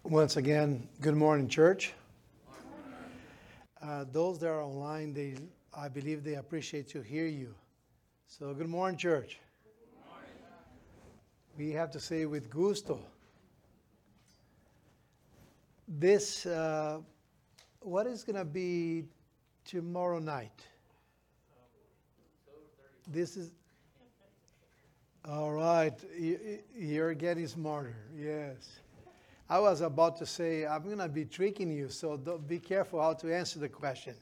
Once again, good morning, church. Those that are online, I believe they appreciate to hear you. So, good morning, church. Good morning. We have to say with gusto. This, what is going to be tomorrow night? This is, all right, you're getting smarter, yes. I was about to say, I'm going to be tricking you, so be careful how to answer the question.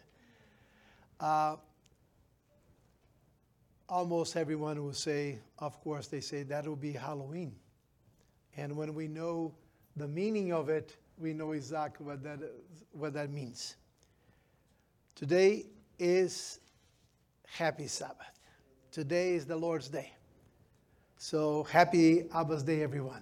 Almost everyone will say, of course, they say that will be Halloween. And when we know the meaning of it, we know exactly what that means. Today is Happy Sabbath. Today is the Lord's Day. So happy Abba's Day, everyone.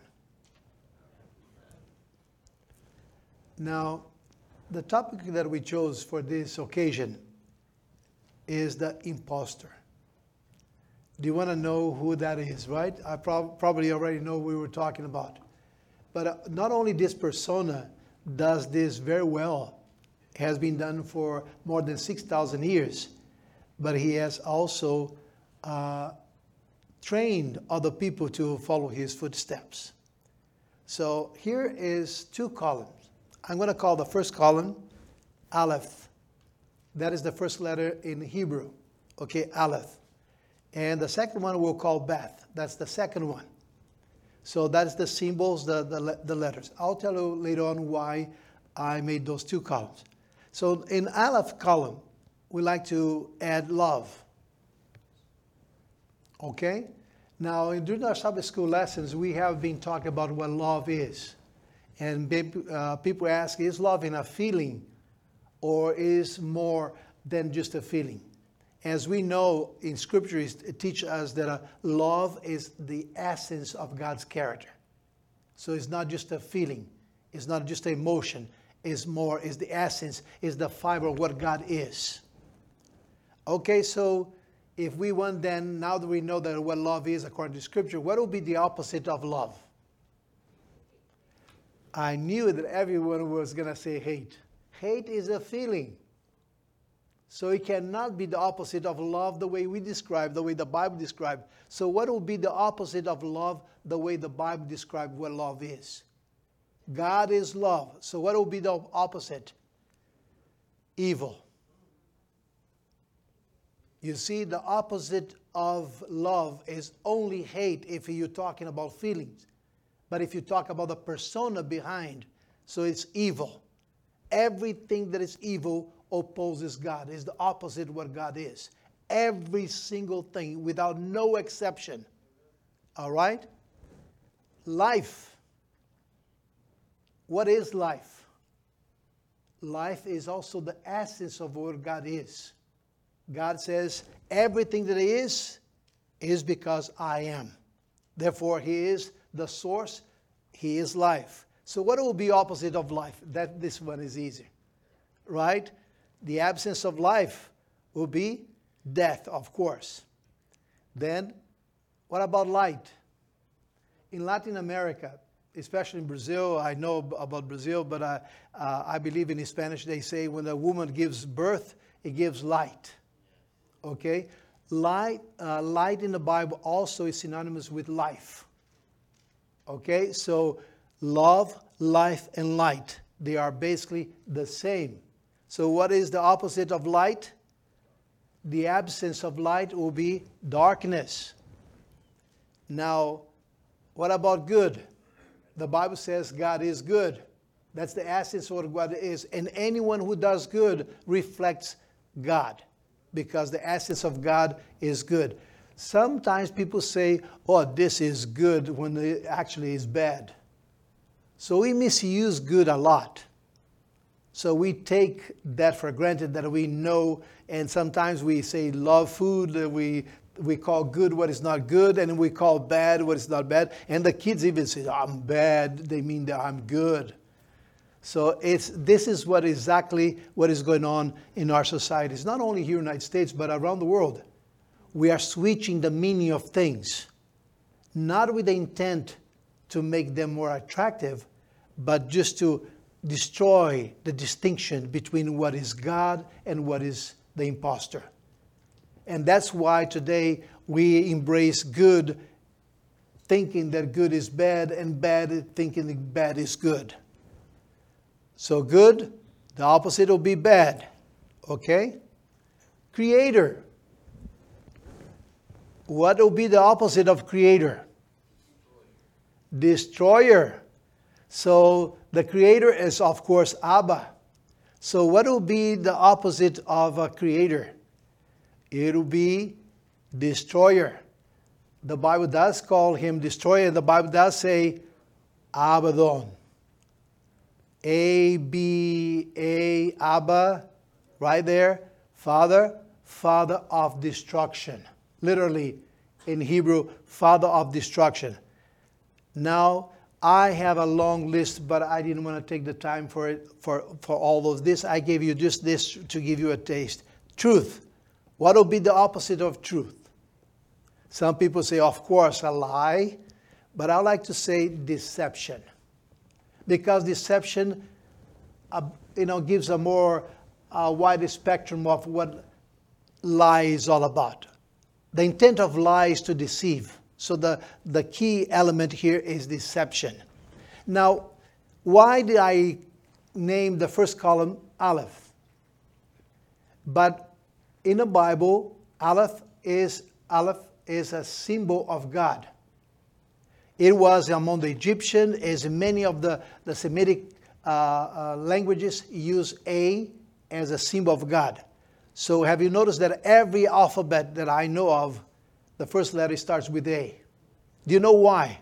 Now, the topic that we chose for this occasion is the imposter. Do you want to know who that is, right? I probably already know who we were talking about. But not only this persona does this very well, it has been done for more than 6,000 years, but he has also trained other people to follow his footsteps. So here is two columns. I'm going to call the first column Aleph. That is the first letter in Hebrew. Okay, Aleph. And the second one we'll call Beth. That's the second one. So that's the symbols, the letters. I'll tell you later on why I made those two columns. So in Aleph column, we like to add love. Okay? Now, during our Sabbath school lessons, we have been talking about what love is. And people ask, is love in a feeling or is more than just a feeling? As we know in Scripture, it teaches us that love is the essence of God's character. So it's not just a feeling. It's not just an emotion. It's the essence, it's the fiber of what God is. Okay, so if we want then, now that we know that what love is according to Scripture, what will be the opposite of love? I knew that everyone was going to say hate. Hate is a feeling. So it cannot be the opposite of love the way we describe, the way the Bible describes. So what will be the opposite of love the way the Bible describes what love is? God is love. So what will be the opposite? Evil. You see, the opposite of love is only hate if you're talking about feelings. But if you talk about the persona behind, so it's evil. Everything that is evil opposes God. Is the opposite of what God is. Every single thing, without no exception. All right? Life. What is life? Life is also the essence of what God is. God says, everything that is because I am. Therefore, He is the source. He is life. So what will be opposite of life? This one is easy. Right? The absence of life will be death, of course. Then, what about light? In Latin America, especially in Brazil, I know about Brazil, but I believe in Spanish they say when a woman gives birth, it gives light. Okay? Light in the Bible also is synonymous with life. Okay? So love, life, and light, they are basically the same. So what is the opposite of light? The absence of light will be darkness. Now, what about good? The Bible says God is good. That's the essence of what God is. And anyone who does good reflects God, because the essence of God is good. Sometimes people say, oh, this is good, when it actually is bad. So we misuse good a lot. So we take that for granted, that we know, and sometimes we say love food, we call good what is not good, and we call bad what is not bad. And the kids even say, I'm bad, they mean that I'm good. So this is exactly what is going on in our societies, not only here in the United States, but around the world. We are switching the meaning of things, not with the intent to make them more attractive, but just to destroy the distinction between what is God and what is the impostor. And that's why today we embrace good, thinking that good is bad, and bad, thinking that bad is good. So good, the opposite will be bad. Okay? Creator. What will be the opposite of creator? Destroyer. So the creator is, of course, Abba. So what will be the opposite of a creator? It will be destroyer. The Bible does call him destroyer. The Bible does say Abaddon. A-B-A, Abba, right there. Father, father of destruction. Literally, in Hebrew, father of destruction. Now, I have a long list, but I didn't want to take the time for it, for all of this. I gave you just this to give you a taste. Truth. What will be the opposite of truth? Some people say, of course, a lie. But I like to say deception. Because deception, gives a more wide spectrum of what lie is all about. The intent of lie is to deceive. So the key element here is deception. Now, why did I name the first column Aleph? But in the Bible, Aleph is a symbol of God. It was among the Egyptian, as many of the Semitic languages use A as a symbol of God. So have you noticed that every alphabet that I know of, the first letter starts with A? Do you know why?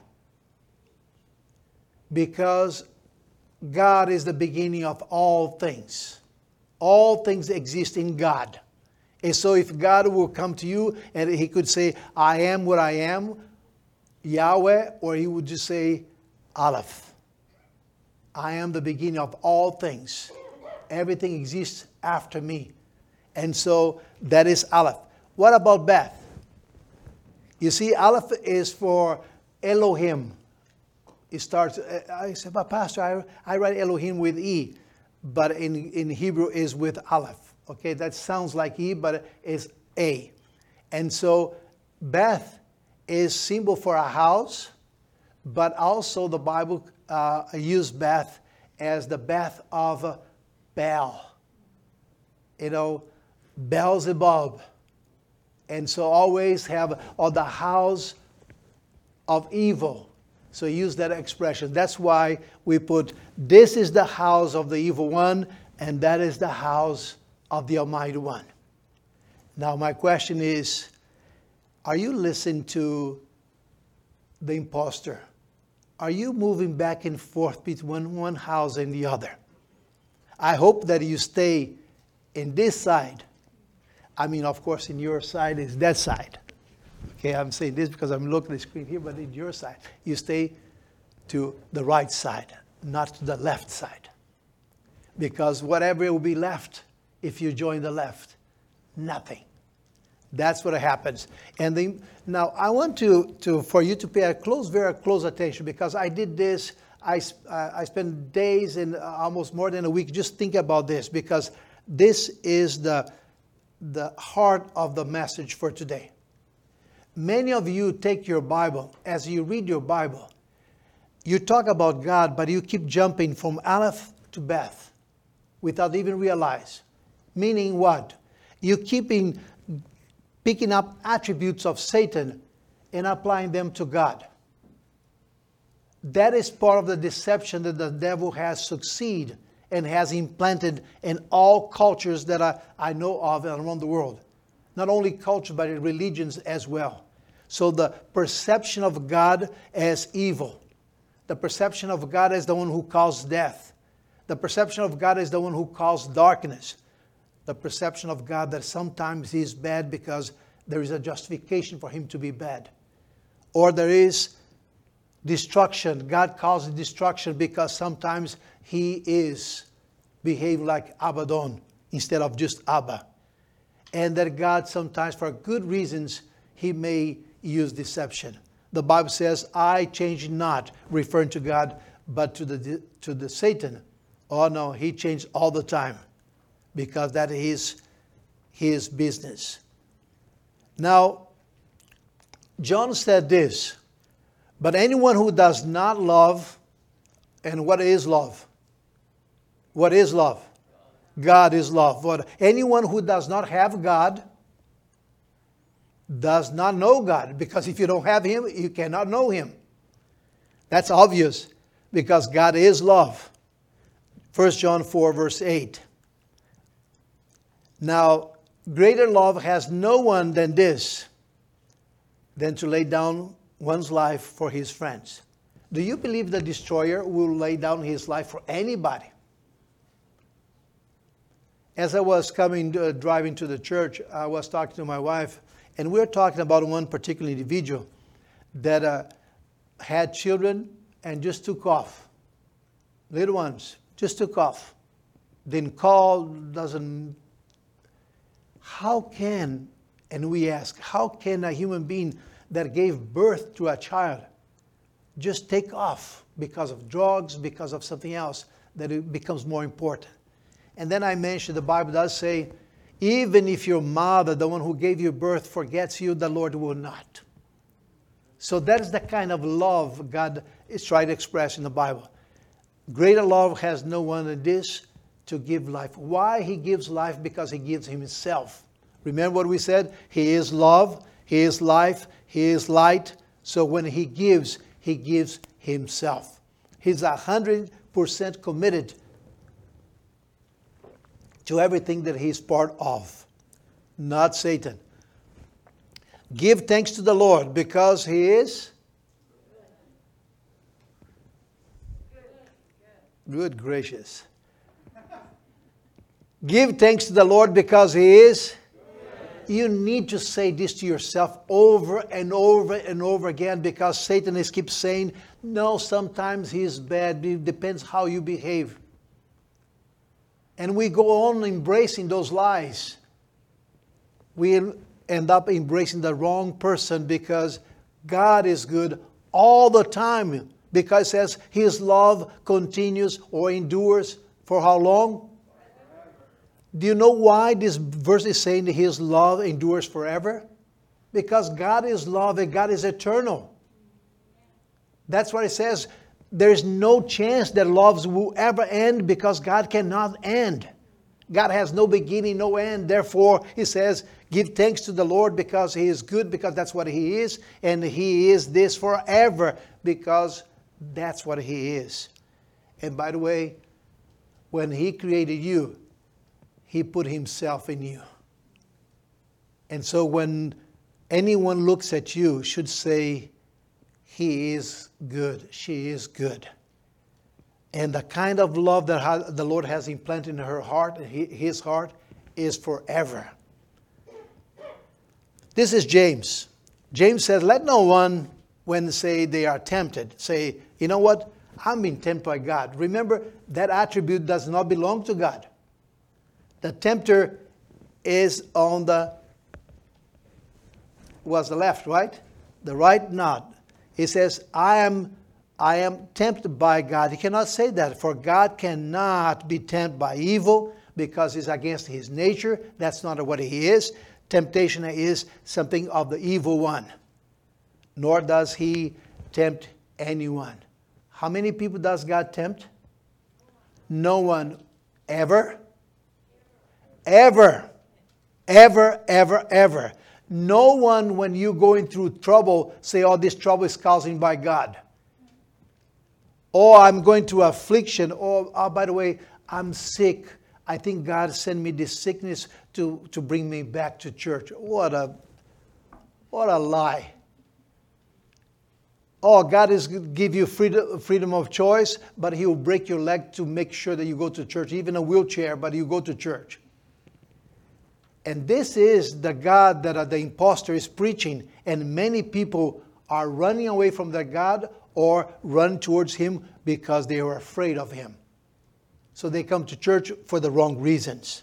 Because God is the beginning of all things. All things exist in God. And so if God will come to you and he could say, I am what I am, Yahweh, or he would just say, Aleph. I am the beginning of all things. Everything exists after me. And so that is Aleph. What about Beth? You see, Aleph is for Elohim. It starts, I said, but Pastor, I write Elohim with E. But in Hebrew is with Aleph. Okay, that sounds like E, but it's A. And so Beth is symbol for a house, but also the Bible used Beth as the Beth of Baal. Beelzebub. And so always have, or the house of evil. So use that expression. That's why we put, this is the house of the evil one, and that is the house of the Almighty One. Now my question is, are you listening to the impostor? Are you moving back and forth between one house and the other? I hope that you stay in this side. I mean, of course, in your side is that side. Okay, I'm saying this because I'm looking at the screen here, but in your side, you stay to the right side, not to the left side. Because whatever will be left, if you join the left, nothing. That's what happens. And now I want for you to pay very close attention, because I did this. I spent days and almost more than a week just thinking about this, because this is the heart of the message for today. Many of you take your Bible, as you read your Bible, you talk about God, but you keep jumping from Aleph to Beth without even realize. Meaning what? You keep picking up attributes of Satan and applying them to God. That is part of the deception that the devil has succeeded and has implanted in all cultures that I know of around the world. Not only culture, but in religions as well. So the perception of God as evil. The perception of God as the one who caused death. The perception of God as the one who caused darkness. The perception of God that sometimes he is bad because there is a justification for him to be bad. Or there is destruction. God causes destruction because sometimes he is behaving like Abaddon instead of just Abba. And that God sometimes, for good reasons, he may use deception. The Bible says, I change not, referring to God, But to the Satan, oh no, he changed all the time, because that is his business. Now, John said this, but anyone who does not love, and what is love? What is love? God is love. But anyone who does not have God does not know God, because if you don't have Him, you cannot know Him. That's obvious, because God is love. 1 John 4, verse 8. Now, greater love has no one than this, than to lay down one's life for his friends. Do you believe the destroyer will lay down his life for anybody? As I was driving to the church, I was talking to my wife, and we were talking about one particular individual that had children and just took off. Little ones, just took off. Didn't call, doesn't. How can, and we ask, how can a human being that gave birth to a child just take off because of drugs, because of something else, that it becomes more important? And then I mentioned the Bible does say, even if your mother, the one who gave you birth, forgets you, the Lord will not. So that is the kind of love God is trying to express in the Bible. Greater love has no one than this, to give life. Why He gives life? Because He gives Himself. Remember what we said? He is love, He is life, He is light. So when He gives Himself. He's 100% committed to everything that He's part of, not Satan. Give thanks to the Lord, because He is good gracious. Give thanks to the Lord, because He is. You need to say this to yourself over and over and over again, because Satan keeps saying, no, sometimes he is bad. It depends how you behave. And we go on embracing those lies. We end up embracing the wrong person, because God is good all the time. Because it says His love continues or endures for how long? Do you know why this verse is saying that His love endures forever? Because God is love and God is eternal. That's what it says. There is no chance that loves will ever end, because God cannot end. God has no beginning, no end. Therefore, He says, give thanks to the Lord, because He is good, because that's what He is. And He is this forever, because that's what He is. And by the way, when He created you, He put Himself in you. And so when anyone looks at you, should say, He is good, she is good. And the kind of love that the Lord has implanted in her heart, and His heart, is forever. This is James. James says, let no one, when say they are tempted, say, you know what, I'm being tempted by God. Remember, that attribute does not belong to God. The tempter is on the left, right? The right, not. He says, I am tempted by God. He cannot say that, for God cannot be tempted by evil, because it's against His nature. That's not what He is. Temptation is something of the evil one. Nor does He tempt anyone. How many people does God tempt? No one ever. Ever. Ever, ever, ever. No one, when you're going through trouble, say, oh, this trouble is caused by God. Or I'm going through affliction. Or, oh, by the way, I'm sick. I think God sent me this sickness to bring me back to church. What a lie. Oh, God is give you freedom of choice, but He will break your leg to make sure that you go to church, even a wheelchair, but you go to church. And this is the God that the impostor is preaching. And many people are running away from their God or run towards Him because they are afraid of Him. So they come to church for the wrong reasons.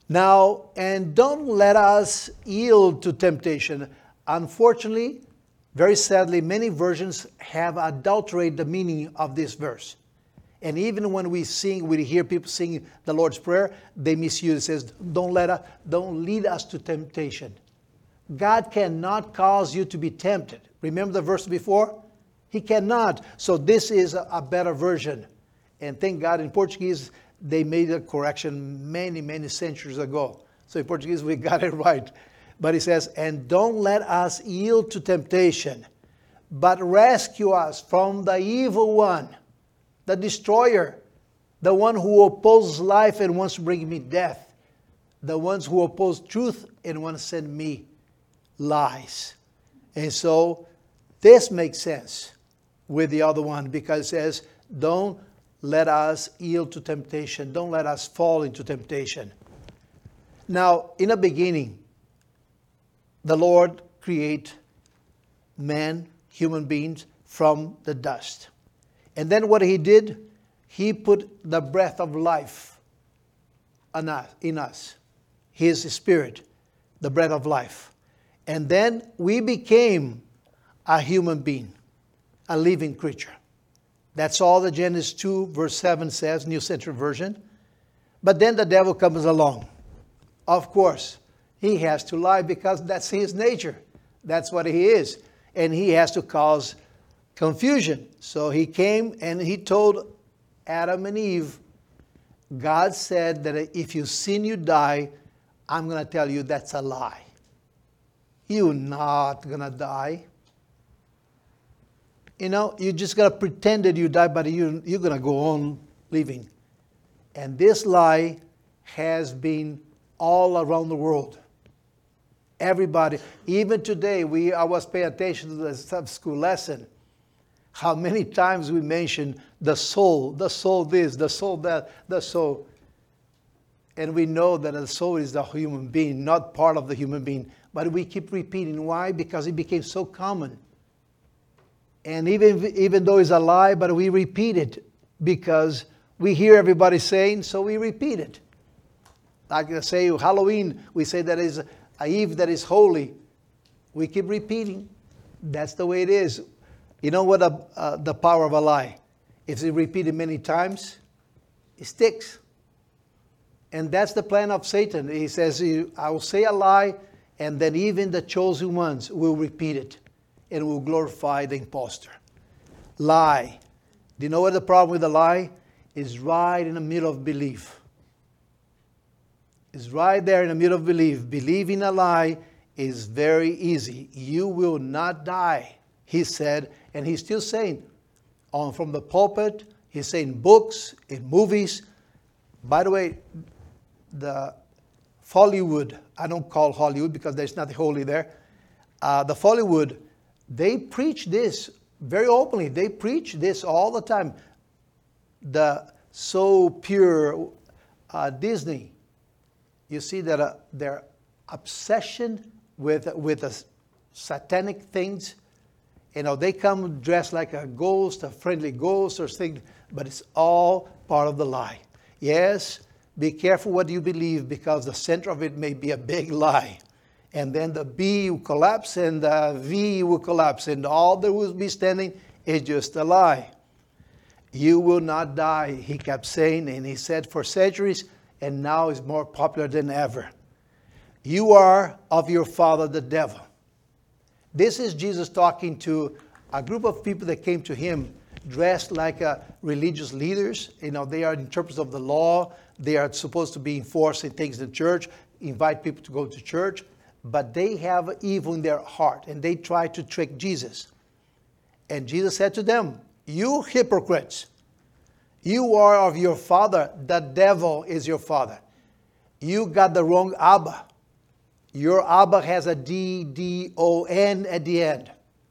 Now, and don't let us yield to temptation. Unfortunately, Very sadly, many versions have adulterated the meaning of this verse. And even when we hear people sing the Lord's Prayer, they misuse it. It says, don't lead us to temptation. God cannot cause you to be tempted. Remember the verse before? He cannot. So this is a better version. And thank God in Portuguese, they made a correction many, many centuries ago. So in Portuguese, we got it right. But he says, and don't let us yield to temptation, but rescue us from the evil one, the destroyer, the one who opposes life and wants to bring me death, the ones who oppose truth and want to send me lies. And so this makes sense with the other one, because it says, don't let us yield to temptation. Don't let us fall into temptation. Now, in the beginning, the Lord created man, human beings, from the dust. And then what he did, he put the breath of life in us, his spirit, the breath of life. And then we became a human being, a living creature. That's all that Genesis 2 verse 7 says, New Century Version. But then the devil comes along. Of course, he has to lie because that's his nature. That's what he is. And he has to cause confusion. So he came and he told Adam and Eve, God said that if you sin, you die. I'm going to tell you that's a lie. You're not going to die. You know, you're just going to pretend that you die, but you're going to go on living. And this lie has been all around the world. Everybody, even today, I was paying attention to the sub-school lesson. How many times we mention the soul this, the soul that, the soul. And we know that the soul is the human being, not part of the human being. But we keep repeating. Why? Because it became so common. And even though it's a lie, but we repeat it because we hear everybody saying, so we repeat it. Like I say, Halloween, we say that is an Eve that is holy. We keep repeating. That's the way it is. You know what the power of a lie? If it's repeated many times, it sticks. And that's the plan of Satan. He says, I will say a lie, and then even the chosen ones will repeat it and will glorify the impostor. Lie. Do you know what the problem with the lie? Is right in the middle of belief. It's right there in the middle of belief. Believing a lie is very easy. You will not die, he said. And he's still saying, from the pulpit, he's saying books, in movies. By the way, the Hollywood, I don't call Hollywood because there's nothing holy there. The Hollywood, they preach this very openly. They preach this all the time. The so pure Disney, you see that their obsession with the satanic things, you know, they come dressed like a ghost, a friendly ghost or thing, but it's all part of the lie. Yes, be careful what you believe because the center of it may be a big lie. And then the B will collapse and the V will collapse and all that will be standing is just a lie. You will not die, he kept saying, and he said for centuries, and now is more popular than ever. You are of your father, the devil. This is Jesus talking to a group of people that came to him dressed like religious leaders. You know, they are interpreters of the law. They are supposed to be enforcing things in the church, invite people to go to church. But they have evil in their heart, and they try to trick Jesus. And Jesus said to them, you hypocrites, you are of your father, the devil is your father. You got the wrong Abba. Your Abba has a D-D-O-N at the end.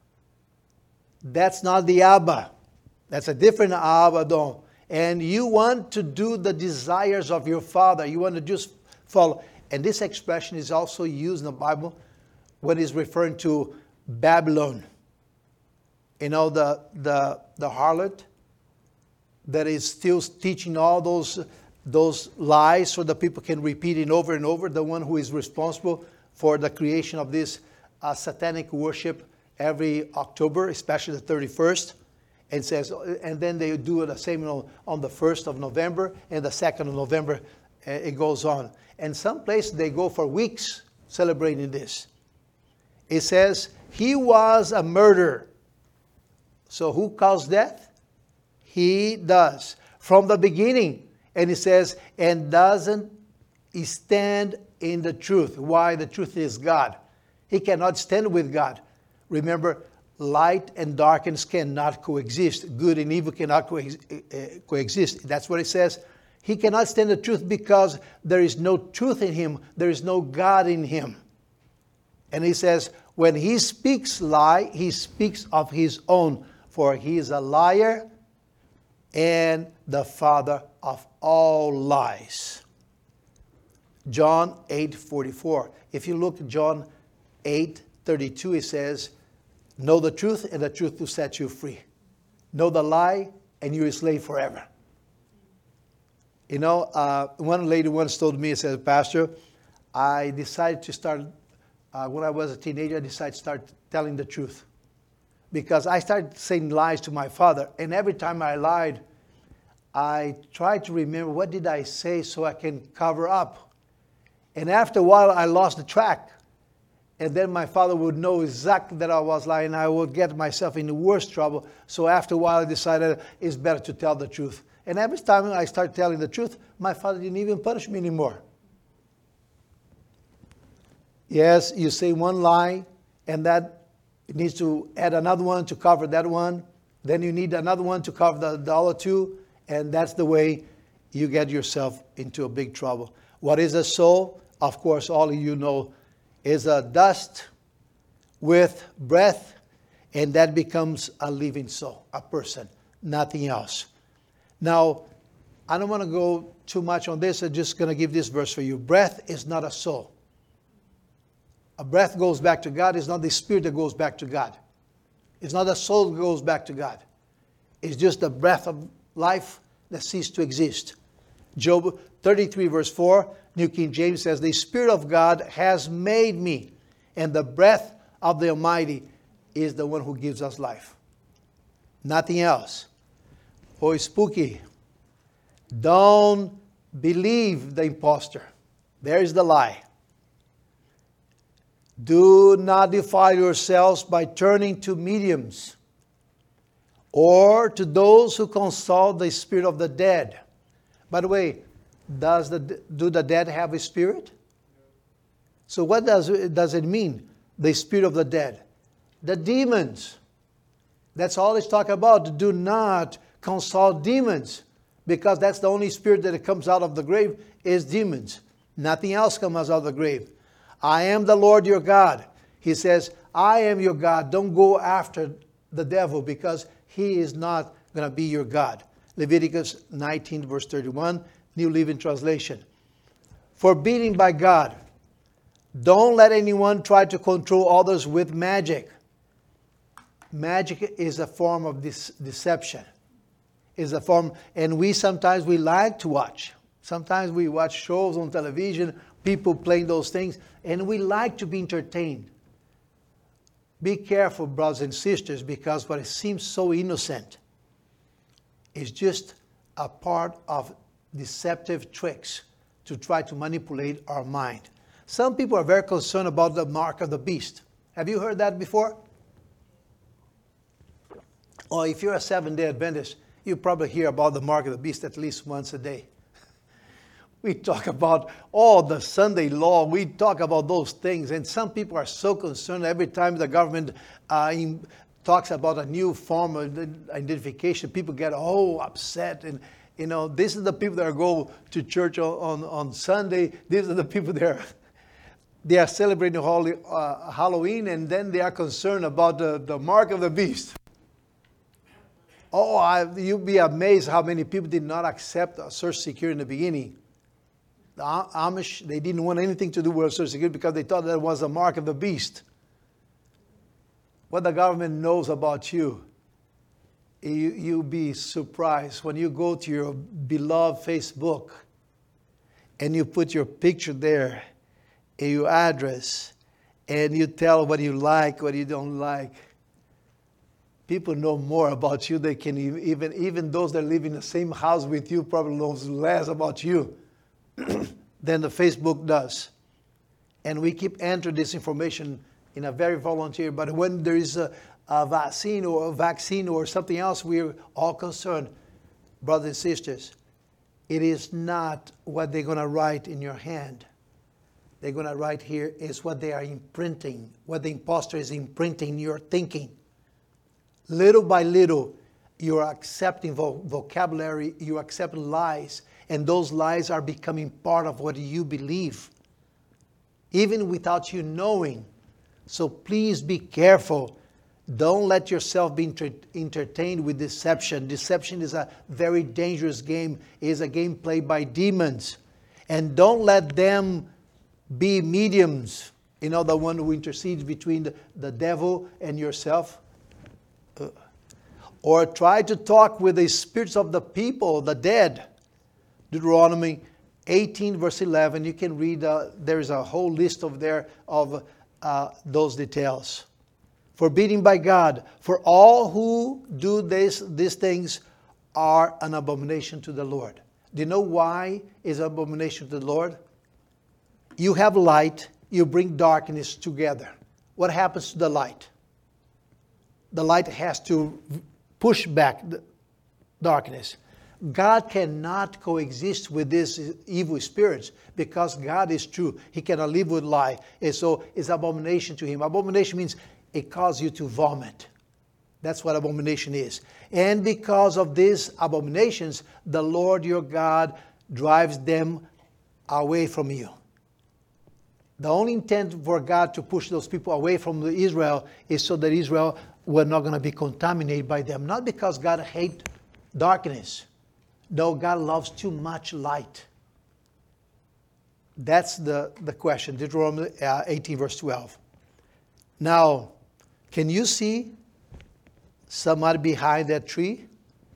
That's not the Abba. That's a different Abba, though. And you want to do the desires of your father. You want to just follow. And this expression is also used in the Bible when it's referring to Babylon. You know, the harlot that is still teaching all those lies so that people can repeat it over and over. The one who is responsible for the creation of this satanic worship every October, especially the 31st. And says, and then they do the same on the 1st of November and the 2nd of November. It goes on. And some places they go for weeks celebrating this. It says, he was a murderer. So who caused death? He does. From the beginning. And it says, and doesn't stand in the truth. Why? The truth is God. He cannot stand with God. Remember, light and darkness cannot coexist. Good and evil cannot coexist. That's what it says. He cannot stand the truth because there is no truth in him. There is no God in him. And he says, when he speaks lie, he speaks of his own. For he is a liar and the father of all lies. John 8:44. If you look at John 8:32, it says, know the truth, and the truth will set you free. Know the lie, and you're a slave forever. You know, one lady once told me, said, Pastor, I decided to start, when I was a teenager, I decided to start telling the truth. Because I started saying lies to my father, and every time I lied, I tried to remember, what did I say so I can cover up? And after a while, I lost the track. And then my father would know exactly that I was lying. I would get myself in the worst trouble. So after a while, I decided it's better to tell the truth. And every time I started telling the truth, my father didn't even punish me anymore. Yes, you say one lie, and that it needs to add another one to cover that one. Then you need another one to cover the other two. And that's the way you get yourself into a big trouble. What is a soul? Of course, all of you know, is a dust with breath, and that becomes a living soul, a person, nothing else. Now, I don't want to go too much on this. I'm just going to give this verse for you. Breath is not a soul. A breath goes back to God. It's not the spirit that goes back to God. It's not the soul that goes back to God. It's just the breath of life that ceased to exist. Job 33 verse 4, New King James says, the Spirit of God has made me, and the breath of the Almighty is the one who gives us life. Nothing else. Oh, spooky. Don't believe the impostor. There is the lie. Do not defile yourselves by turning to mediums or to those who consult the spirit of the dead. By the way, do the dead have a spirit? So what does it mean, the spirit of the dead? The demons. That's all it's talking about. Do not consult demons, because that's the only spirit that comes out of the grave is demons. Nothing else comes out of the grave. I am the Lord your God. He says, I am your God. Don't go after the devil, because he is not going to be your God. Leviticus 19 verse 31, New Living Translation. Forbidden by God. Don't let anyone try to control others with magic. Magic is a form of deception. Is a form, and we like to watch. Sometimes we watch shows on television, people playing those things, and we like to be entertained. Be careful, brothers and sisters, because what seems so innocent is just a part of deceptive tricks to try to manipulate our mind. Some people are very concerned about the mark of the beast. Have you heard that before? Or if you're a Seventh-day Adventist, you probably hear about the mark of the beast at least once a day. We talk about all the Sunday law. We talk about those things. And some people are so concerned every time the government talks about a new form of identification. People get upset. And, you know, this is the people that go to church on Sunday. These are the people that they are celebrating Halloween, and then they are concerned about the mark of the beast. You'd be amazed how many people did not accept Social Security in the beginning. The Amish, they didn't want anything to do with Social Security because they thought that was the mark of the beast. What the government knows about you, you'll be surprised when you go to your beloved Facebook and you put your picture there and your address and you tell what you like, what you don't like. People know more about you. They can even those that live in the same house with you probably knows less about you than the Facebook does. And we keep entering this information in a very volunteer. But when there is a vaccine or something else, we're all concerned, brothers and sisters. It is not what they're going to write in your hand. They're going to write here is what they are imprinting, what the imposter is imprinting in your thinking. Little by little, you are accepting vocabulary, you accept lies, and those lies are becoming part of what you believe, even without you knowing. So please be careful. Don't let yourself be entertained with deception. Deception is a very dangerous game. It is a game played by demons. And don't let them be mediums. You know, the one who intercedes between the devil and yourself. Or try to talk with the spirits of the people, the dead. Deuteronomy 18 verse 11. You can read, there's a whole list over there of those details. Forbidding by God, for all who do these things are an abomination to the Lord. Do you know why is an abomination to the Lord? You have light, you bring darkness together. What happens to the light? The light has to push back the darkness. God cannot coexist with these evil spirits because God is true. He cannot live with lie. And so it's abomination to him. Abomination means it causes you to vomit. That's what abomination is. And because of these abominations, the Lord your God drives them away from you. The only intent for God to push those people away from Israel is so that Israel were not going to be contaminated by them. Not because God hates darkness. No, God loves too much light. That's the question. Deuteronomy 18 verse 12. Now, can you see somebody behind that tree?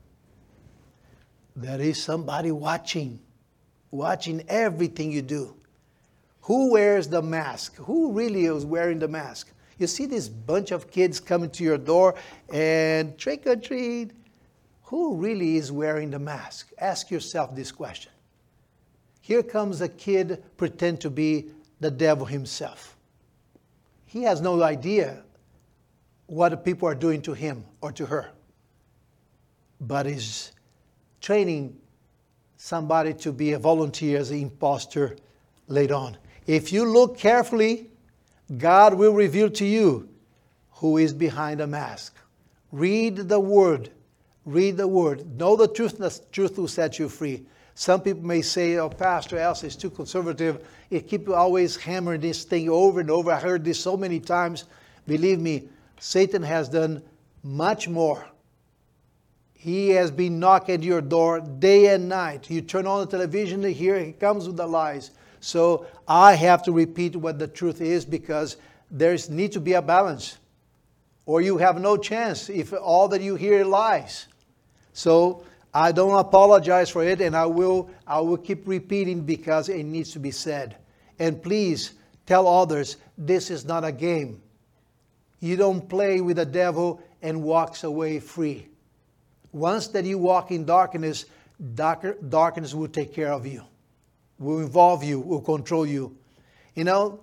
There is somebody watching everything you do. Who wears the mask? Who really is wearing the mask? You see this bunch of kids coming to your door and trick or treat. Who really is wearing the mask? Ask yourself this question. Here comes a kid pretend to be the devil himself. He has no idea what the people are doing to him or to her, but is training somebody to be a volunteer as an imposter later on. If you look carefully, God will reveal to you who is behind the mask. Read the word. Read the word. Know the truth. The truth will set you free. Some people may say, oh, Pastor Elsa is too conservative. He keeps always hammering this thing over and over. I heard this so many times. Believe me, Satan has done much more. He has been knocking at your door day and night. You turn on the television to hear, he comes with the lies. So I have to repeat what the truth is because there needs to be a balance. Or you have no chance if all that you hear lies. So I don't apologize for it, and I will keep repeating because it needs to be said. And please tell others, this is not a game. You don't play with the devil and walks away free. Once that you walk in darkness, darkness will take care of you, will involve you, will control you. You know,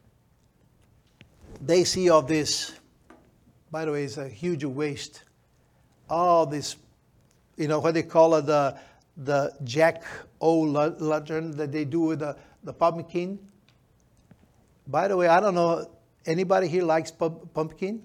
they see all this. By the way, it's a huge waste. All this, you know, what they call it, the jack-o'-lantern that they do with the pumpkin. By the way, I don't know, anybody here likes pumpkin?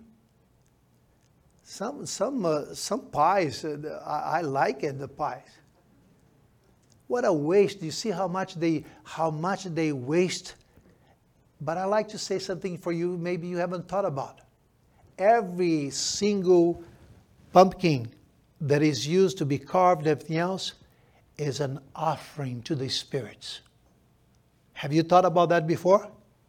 Some pies, I like it, the pies. What a waste. You see how much they waste? But I like to say something for you maybe you haven't thought about. Every single pumpkin that is used to be carved, everything else, is an offering to the spirits. Have you thought about that before?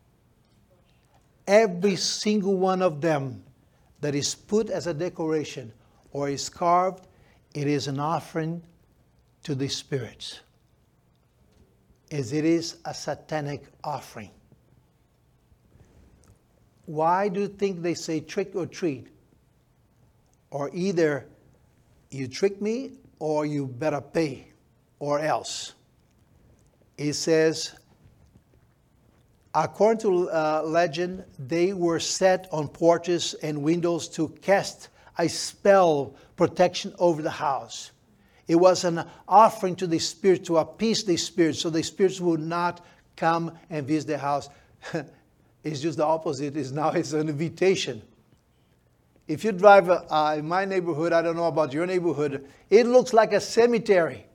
Every single one of them that is put as a decoration or is carved, it is an offering to the spirits. As it is a satanic offering. Why do you think they say trick or treat? Or either you trick me or you better pay or else. It says, according to legend, they were set on porches and windows to cast a spell protection over the house. It was an offering to the spirit to appease the spirit, so the spirits would not come and visit the house. It's just the opposite. It's an invitation. If you drive in my neighborhood, I don't know about your neighborhood, it looks like a cemetery.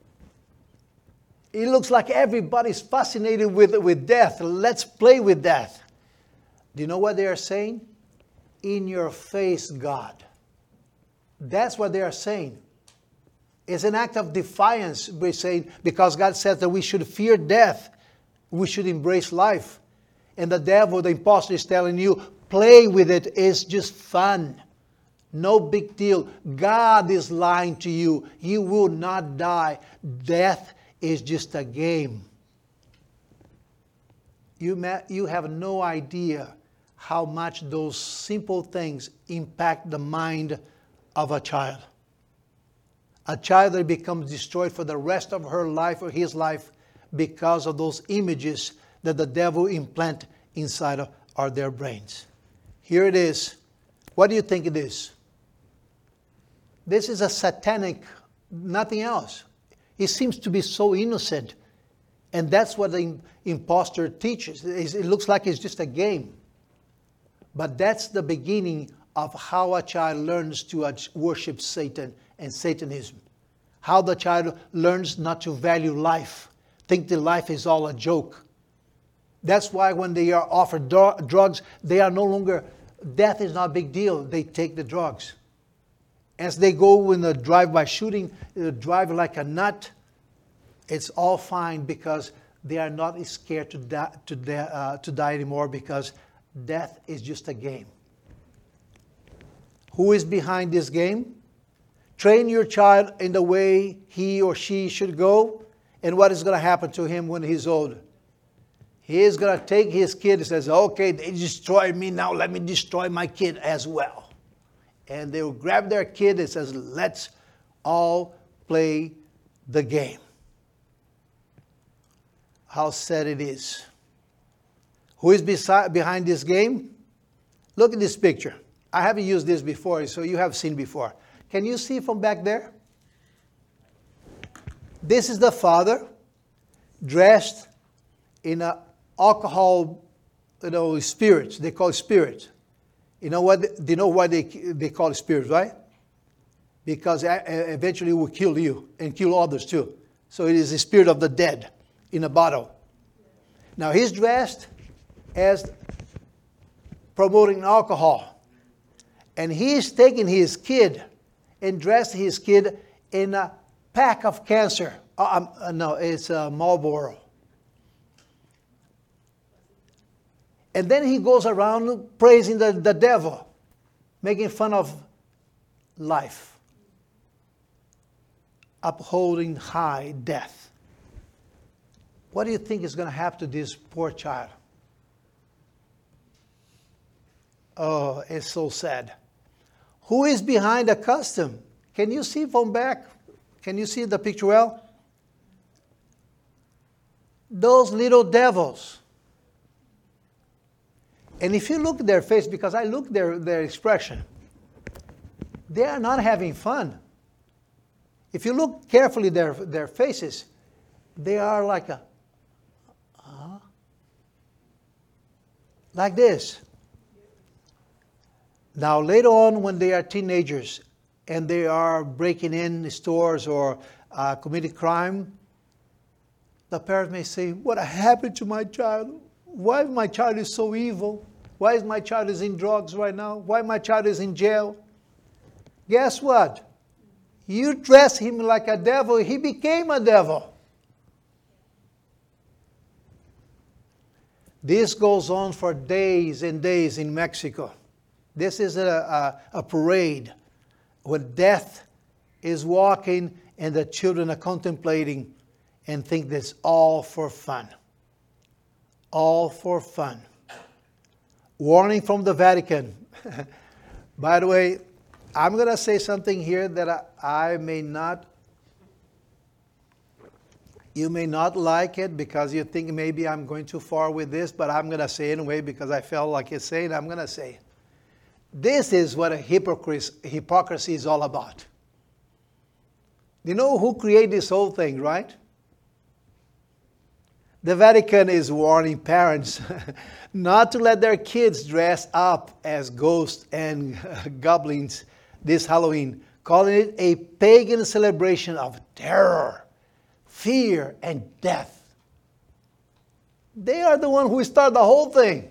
It looks like everybody's fascinated with death. Let's play with death. Do you know what they are saying? In your face, God. That's what they are saying. It's an act of defiance, we're saying, because God says that we should fear death. We should embrace life. And the devil, the impostor, is telling you, play with it. It's just fun. No big deal. God is lying to you. You will not die. Death is just a game. You have no idea how much those simple things impact the mind of a child. A child that becomes destroyed for the rest of her life or his life because of those images that the devil implant inside of their brains. Here it is. What do you think it is? This is a satanic, nothing else. It seems to be so innocent. And that's what the impostor teaches. It looks like it's just a game. But that's the beginning of how a child learns to worship Satan and Satanism. How the child learns not to value life. Think that life is all a joke. That's why when they are offered drugs, they are no longer, death is not a big deal. They take the drugs. As they go in the drive-by shooting, drive like a nut, it's all fine because they are not scared to die anymore because death is just a game. Who is behind this game? Train your child in the way he or she should go. And what is going to happen to him when he's old? He is going to take his kid and says, okay, they destroyed me, now let me destroy my kid as well. And they will grab their kid and says, let's all play the game. How sad it is. Who is behind this game? Look at this picture. I haven't used this before, so you have seen before. Can you see from back there? This is the father dressed in an alcohol, spirits. They call it spirits. You know what? Do you know why they call it spirits, right? Because eventually it will kill you and kill others too. So it is the spirit of the dead in a bottle. Now he's dressed as promoting alcohol. And he's taking his kid and dressed his kid in a pack of cancer. No, it's Marlboro. And then he goes around praising the devil, making fun of life, upholding high death. What do you think is going to happen to this poor child? Oh, it's so sad. Who is behind the custom? Can you see from back? Can you see the picture well? Those little devils. And if you look at their face, because I look at their expression, they are not having fun. If you look carefully at their faces, they are like like this. Now, later on, when they are teenagers and they are breaking in stores or committing crime, the parents may say, what happened to my child? Why my child is so evil? Why is my child is in drugs right now? Why my child is in jail? Guess what? You dress him like a devil, he became a devil. This goes on for days and days in Mexico. This is a parade where death is walking and the children are contemplating and think this all for fun. All for fun. Warning from the Vatican. By the way, I'm going to say something here that you may not like it because you think maybe I'm going too far with this, but I'm going to say it anyway because I felt like it's saying. I'm going to say, this is what a hypocrisy is all about. You know who created this whole thing, right? The Vatican is warning parents not to let their kids dress up as ghosts and goblins this Halloween, calling it a pagan celebration of terror, fear, and death. They are the one who started the whole thing.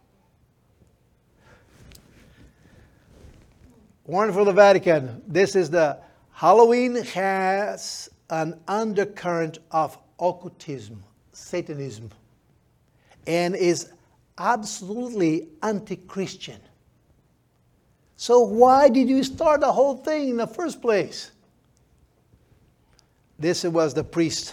Warning for the Vatican. This is the Halloween has an undercurrent of occultism, Satanism, and is absolutely anti-Christian. So why did you start the whole thing in the first place? This was the priest,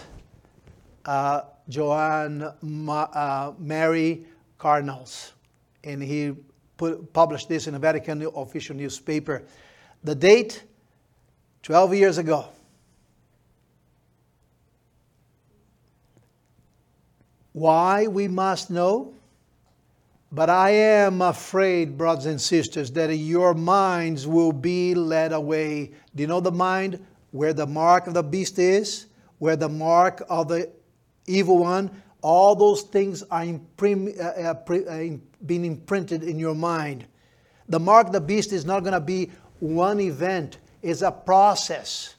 Johann Mary Cardinals, and he published this in the Vatican official newspaper. The date, 12 years ago. Why, we must know. But I am afraid, brothers and sisters, that your minds will be led away. Do you know the mind? Where the mark of the beast is, where the mark of the evil one, all those things are being imprinted in your mind. The mark of the beast is not going to be one event. It's a process.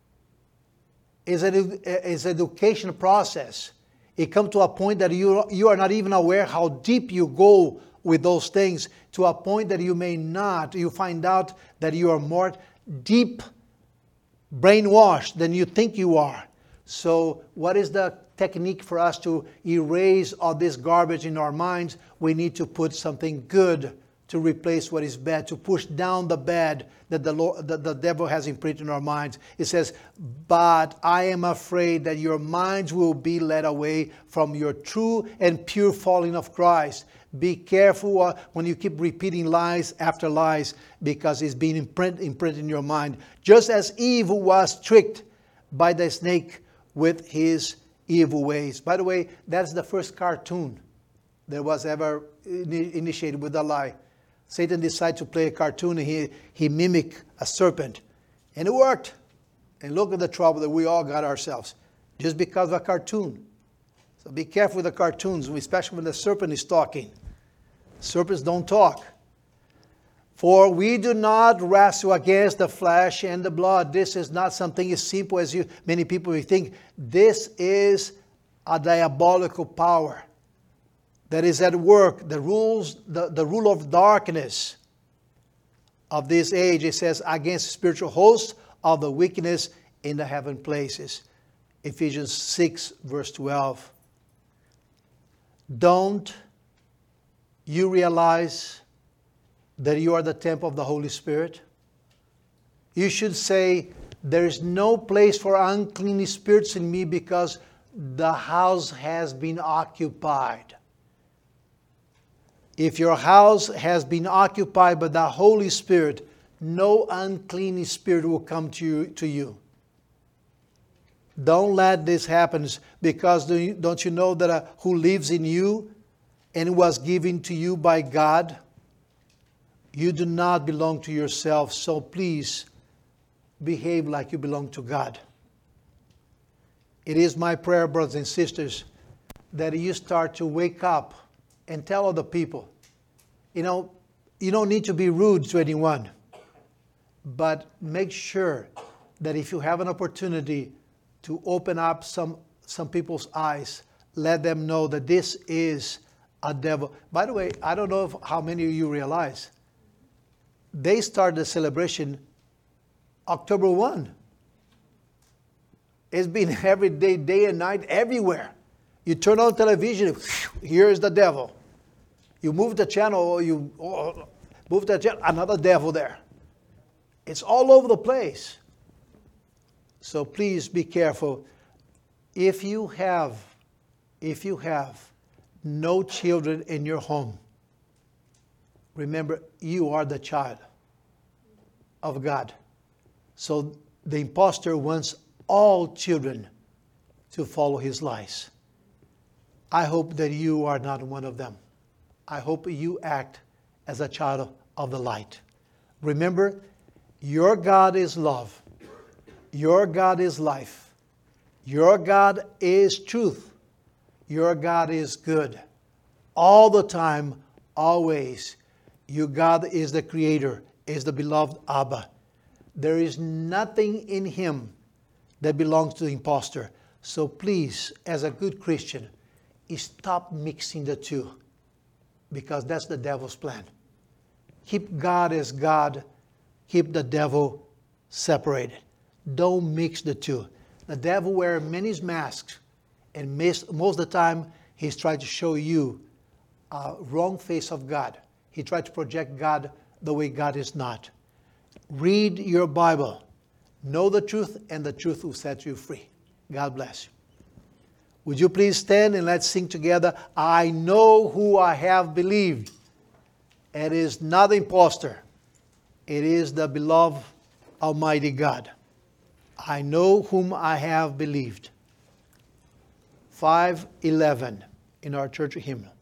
It's an education process. It comes to a point that you are not even aware how deep you go with those things, to a point that you may not. You find out that you are more deep brainwashed than you think you are. So what is the technique for us to erase all this garbage in our minds? We need to put something good to replace what is bad, to push down the bad that the devil has imprinted in our minds. It says, but I am afraid that your minds will be led away from your true and pure following of Christ. Be careful when you keep repeating lies after lies, because it's being imprinted in your mind. Just as Eve was tricked by the snake with his evil ways. By the way, that's the first cartoon that was ever initiated with a lie. Satan decided to play a cartoon, and he mimicked a serpent. And it worked. And look at the trouble that we all got ourselves, just because of a cartoon. So be careful with the cartoons, especially when the serpent is talking. Serpents don't talk. For we do not wrestle against the flesh and the blood. This is not something as simple as many people may think. This is a diabolical power that is at work, the rule of darkness of this age. It says, against spiritual hosts of the wickedness in the heaven places. Ephesians 6, verse 12. Don't you realize that you are the temple of the Holy Spirit? You should say, there is no place for unclean spirits in me, because the house has been occupied. If your house has been occupied by the Holy Spirit, no unclean spirit will come to you. Don't let this happen, because don't you know that who lives in you and was given to you by God? You do not belong to yourself, so please behave like you belong to God. It is my prayer, brothers and sisters, that you start to wake up and tell other people. You know, you don't need to be rude to anyone, but make sure that if you have an opportunity to open up some people's eyes, let them know that this is a devil. By the way, I don't know how many of you realize, they started the celebration October 1. It's been every day, day and night, everywhere. You turn on television, here's the devil. You move the channel, another devil there. It's all over the place. So please be careful. If you have no children in your home, Remember, you are the child of God. So the impostor wants all children to follow his lies. I hope that you are not one of them. I hope you act as a child of the light. Remember, your God is love. Your God is life. Your God is truth. Your God is good. All the time, always. Your God is the creator, is the beloved Abba. There is nothing in him that belongs to the impostor. So please, as a good Christian, stop mixing the two, because that's the devil's plan. Keep God as God. Keep the devil separated. Don't mix the two. The devil wears many masks, and most of the time, he's trying to show you a wrong face of God. He tried to project God the way God is not. Read your Bible. Know the truth, and the truth will set you free. God bless you. Would you please stand and let's sing together, I know who I have believed. It is not the impostor. It is the beloved Almighty God. I know whom I have believed. 511 in our church hymn.